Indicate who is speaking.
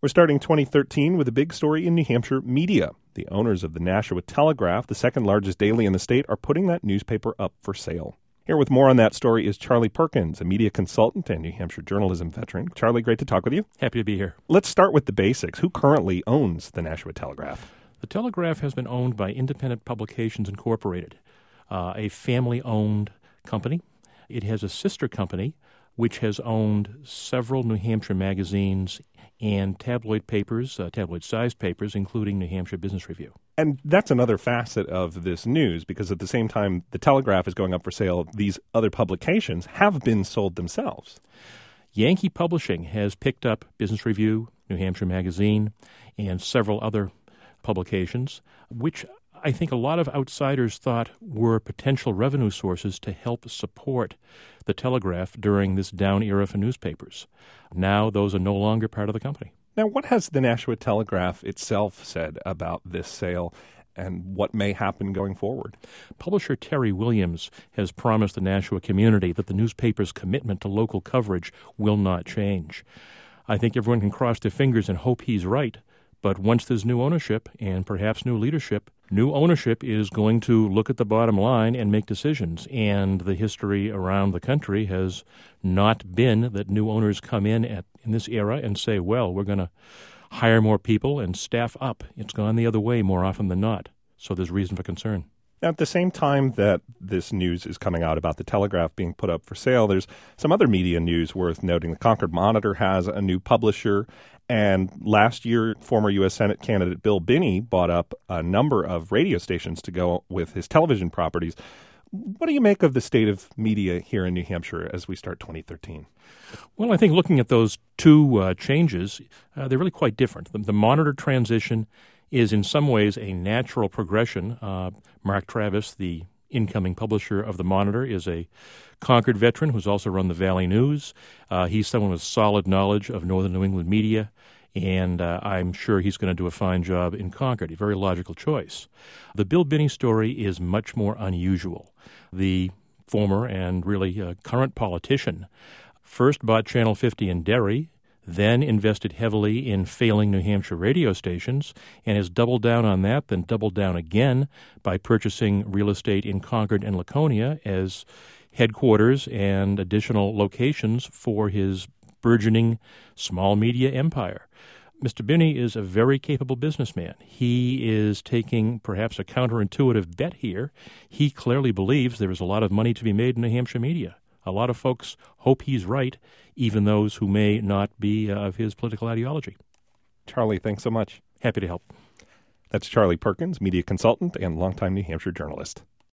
Speaker 1: We're starting 2013 with a big story in New Hampshire media. The owners of the Nashua Telegraph, the second largest daily in the state, are putting that newspaper up for sale. Here with more on that story is Charlie Perkins, a media consultant and New Hampshire journalism veteran. Charlie, great to talk with you.
Speaker 2: Happy to be here.
Speaker 1: Let's start with the basics. Who currently owns the Nashua Telegraph?
Speaker 2: The Telegraph has been owned by Independent Publications Incorporated, a family-owned company. It has a sister company which has owned several New Hampshire magazines and tabloid papers, tabloid-sized papers, including New Hampshire Business Review.
Speaker 1: And that's another facet of this news, because at the same time the Telegraph is going up for sale, these other publications have been sold themselves.
Speaker 2: Yankee Publishing has picked up Business Review, New Hampshire Magazine, and several other publications, which I think a lot of outsiders thought were potential revenue sources to help support the Telegraph during this down era for newspapers. Now those are no longer part of the company.
Speaker 1: Now, what has the Nashua Telegraph itself said about this sale and what may happen going forward?
Speaker 2: Publisher Terry Williams has promised the Nashua community that the newspaper's commitment to local coverage will not change. I think everyone can cross their fingers and hope he's right. But once there's new ownership and perhaps new leadership, new ownership is going to look at the bottom line and make decisions. And the history around the country has not been that new owners come in this era and say, well, we're going to hire more people and staff up. It's gone the other way more often than not. So there's reason for concern.
Speaker 1: Now, at the same time that this news is coming out about the Telegraph being put up for sale, there's some other media news worth noting. The Concord Monitor has a new publisher, and last year, former U.S. Senate candidate Bill Binney bought up a number of radio stations to go with his television properties. What do you make of the state of media here in New Hampshire as we start 2013?
Speaker 2: Well, I think looking at those two changes, they're really quite different. The Monitor transition is in some ways a natural progression. Mark Travis, the incoming publisher of the Monitor, is a Concord veteran who's also run the Valley News. He's someone with solid knowledge of northern New England media, and I'm sure he's going to do a fine job in Concord, a very logical choice. The Bill Binney story is much more unusual. The former and really current politician first bought Channel 50 in Derry, then invested heavily in failing New Hampshire radio stations, and has doubled down on that, then doubled down again by purchasing real estate in Concord and Laconia as headquarters and additional locations for his burgeoning small media empire. Mr. Binney is a very capable businessman. He is taking perhaps a counterintuitive bet here. He clearly believes there is a lot of money to be made in New Hampshire media. A lot of folks hope he's right, even those who may not be of his political ideology.
Speaker 1: Charlie, thanks so much.
Speaker 2: Happy to help.
Speaker 1: That's Charlie Perkins, media consultant and longtime New Hampshire journalist.